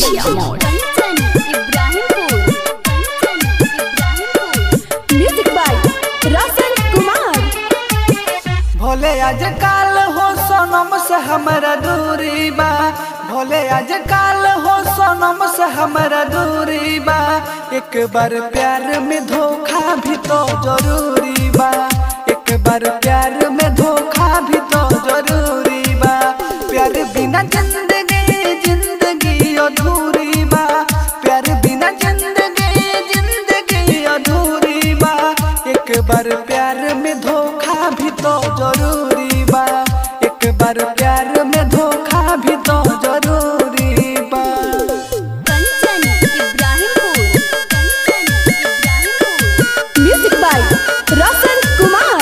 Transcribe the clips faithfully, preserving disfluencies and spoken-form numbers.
खुशियाँ मोड़ Ibrahimpur music by Roshan Kumar. Bhole आज काल हो सोनम से हमारा दूरी बा, भोले आज काल हो सोनम से हमारा दूरी बा। एक बार प्यार में धोखा भी तो जरूरी बा, एक बार प्यार में धोखा भी तो जरूरी बा। प्यार बिना जिंदगी जिंदगी अधूरी बा, प्यार बिना जिंदगी जिंदगी अधूरी बा। एक बार प्यार में धोखा भी तो जरूरी बा, एक बार प्यार में धोखा भी तो जरूरी बा। Kanchan Ibrahimpur music by Roshan Kumar.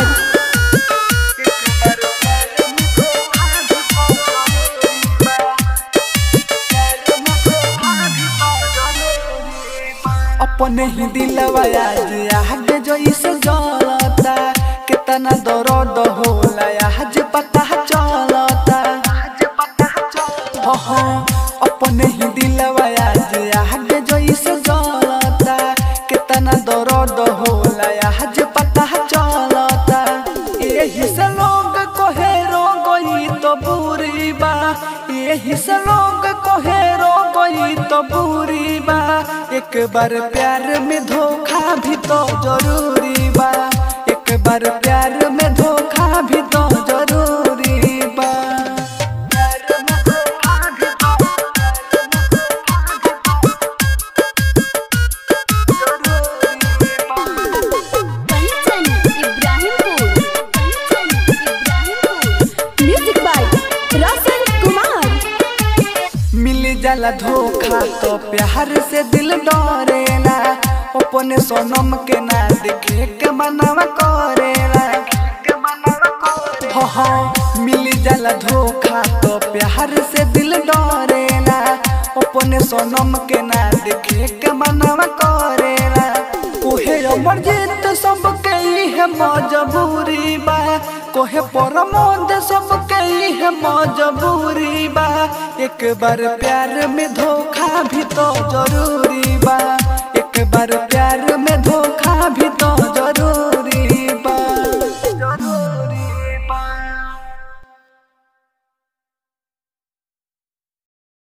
अपने ही दिलवा आज आज जो इस जलता, कितना दर्द होला आज पता चलता। हो हो अपने ही दिलवा आज आज जो इस जलता, कितना दर्द होला आज पता चलता। यही से लोग कोहे रो गई तो बुरी बा, यही से लोग कोहे रो गई तो बुरी बा। एक बार प्यार में धोखा भी तो जरूरी बा, एक बार प्यार में धोखा भी तो जरूरी बा। Kanchan Ibrahimpur music by Roshan Kumar. मिल जाला धोखा तो प्यार से दिल डरेला, अपने सोनम के ना देखे के मनवा करेला। हो हो मिल जाला धोखा तो प्यार से दिल डरेला, अपने सोनम के ना देखे के मनवा करेला। कोहे अमर जीत सबके है मजबूरी बा, कोहे परमोद सबके है मजबूरी बा। एक बार प्यार में धोखा भी तो जरूरी बा, एक बार प्यार में धोखा भी तो